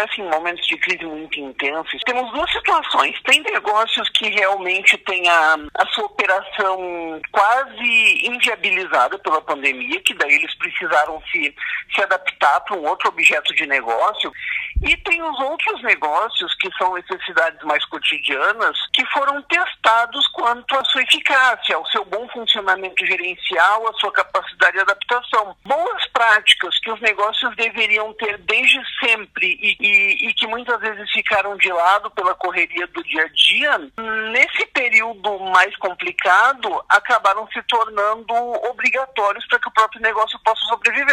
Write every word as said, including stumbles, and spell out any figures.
acontece em momentos de crise muito intensos. Temos duas situações. Tem negócios que realmente têm a, a sua operação quase inviabilizada pela pandemia, que daí eles precisaram se, se adaptar para um outro objeto de negócio. E tem os outros negócios, que são necessidades mais cotidianas, que foram testados quanto à sua eficácia, ao seu bom funcionamento gerencial, à sua capacidade de adaptação. Boas práticas que os negócios deveriam ter desde sempre e, e, e que muitas vezes ficaram de lado pela correria do dia a dia, nesse período mais complicado, acabaram se tornando obrigatórios para que o próprio negócio possa sobreviver.